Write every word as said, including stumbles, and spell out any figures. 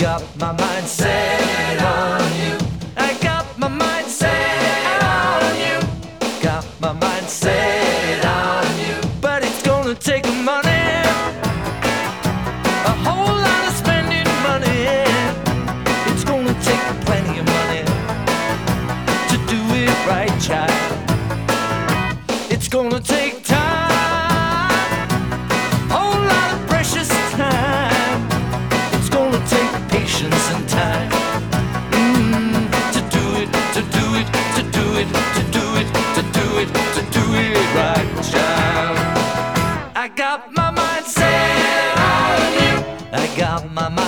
got my mind set on you. I got my mind set on you. Got my mind set on you. But it's gonna take money, a whole lot of spending money. It's gonna take plenty of money to do it right, child. It's gonna take time, whole lot of precious time. It's gonna take patience and time mm, to do it, to do it, to do it, to do it, to do it, to do it right, child. I got my mind set on you. I got my mind